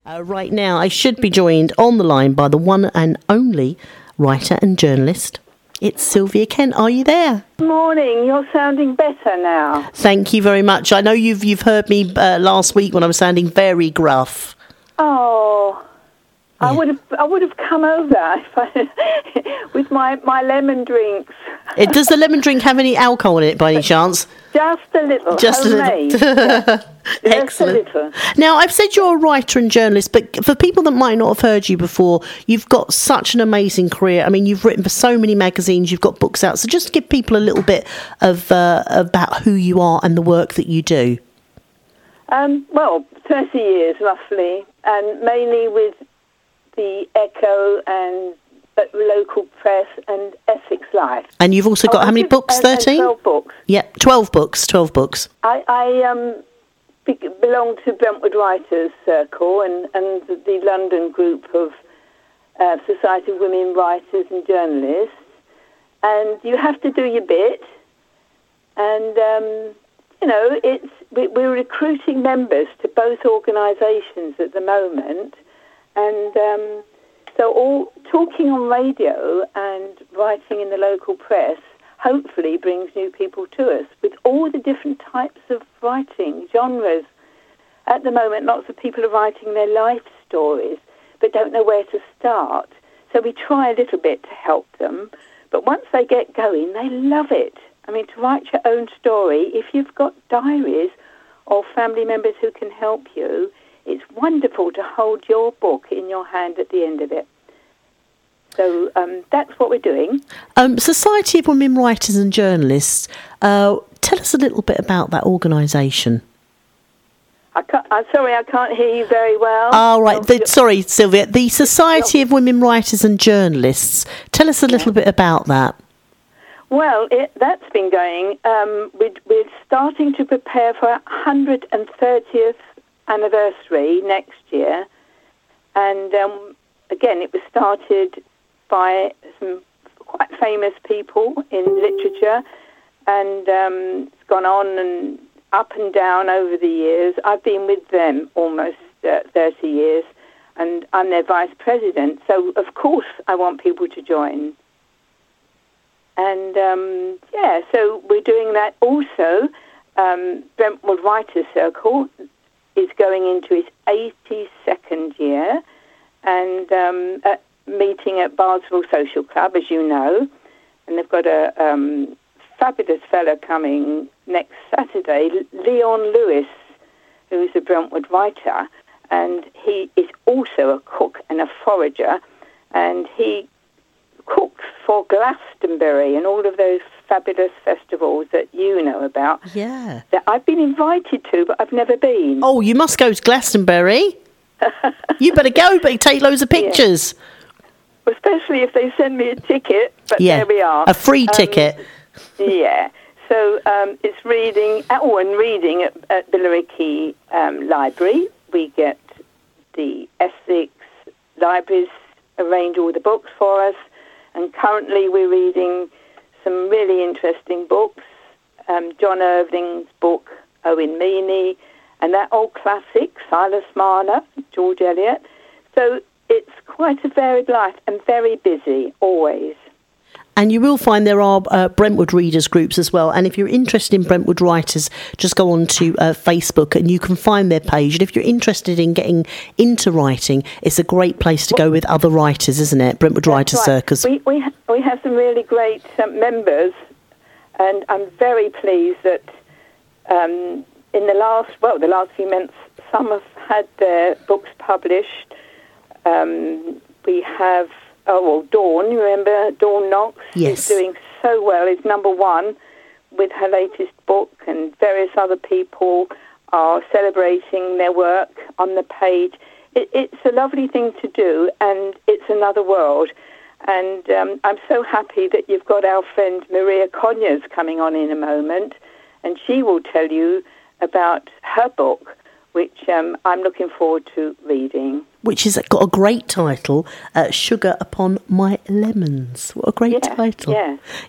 Right now, I should be joined on the line by the one and only writer and journalist. It's Sylvia Kent. Are you there? Morning. You're sounding better now. Thank you very much. I know you've heard me last week when I was sounding very gruff. Oh, yeah. I would have come over with my lemon drinks. Does the lemon drink have any alcohol in it by any chance? Just a little. Just homemade. a little. Excellent. Just a little. Now, I've said you're a writer and journalist, but for people that might not have heard you before, you've got such an amazing career. I mean, you've written for so many magazines, you've got books out. So just give people a little bit of about who you are and the work that you do. Well, 30 years roughly, and mainly with the Echo and local press and Essex Life. And you've also got how many books? 13? 12 books. Yeah, 12 books. 12 books. I belong to Brentwood Writers Circle and the London group of Society of Women Writers and Journalists. And you have to do your bit. And, we're recruiting members to both organisations at the moment. And so all talking on radio and writing in the local press hopefully brings new people to us with all the different types of writing, genres. At the moment, lots of people are writing their life stories but don't know where to start. So we try a little bit to help them. But once they get going, they love it. I mean, to write your own story, if you've got diaries or family members who can help you, it's wonderful to hold your book in your hand at the end of it. So that's what we're doing. Society of Women Writers and Journalists, tell us a little bit about that organisation. I'm sorry, I can't hear you very well. Oh, right. Sorry, Sylvia. The Society of Women Writers and Journalists. Tell us a little bit about that. Well, that's been going. We're starting to prepare for our 130th anniversary next year. And again, it was started by some quite famous people in literature, and it's gone on and up and down over the years. I've been with them almost 30 years, and I'm their vice president. So, of course, I want people to join. And, so we're doing that also. Brentwood Writers Circle is going into its 82nd year, and meeting at Bardesville Social Club, as you know. And they've got a fabulous fellow coming next Saturday, Leon Lewis, who's a Brentwood writer, and he is also a cook and a forager, and he cooks for Glastonbury and all of those fabulous festivals that you know about. Yeah. That I've been invited to, but I've never been. Oh, you must go to Glastonbury. You better go, but take loads of pictures. Yeah. Especially if they send me a ticket, but there we are. A free ticket. Yeah. So it's reading, and reading at Billericay Library. We get the Essex Libraries arrange all the books for us, and currently we're reading some really interesting books. John Irving's book, Owen Meany, and that old classic, Silas Marner, George Eliot. So it's quite a varied life and very busy, always. And you will find there are Brentwood readers groups as well. And if you're interested in Brentwood writers, just go on to Facebook and you can find their page. And if you're interested in getting into writing, it's a great place to go with other writers, isn't it? Brentwood Writers Circus. We have some really great members, and I'm very pleased that in the last few months, some have had their books published. We have Dawn, you remember Dawn Knox? Yes. Is doing so well. Is number one with her latest book, and various other people are celebrating their work on the page. It's a lovely thing to do, and it's another world. And I'm so happy that you've got our friend Maria Conyers coming on in a moment, and she will tell you about her book, which I'm looking forward to reading. Which has got a great title, Sugar Upon My Lemons. What a great title. Yeah.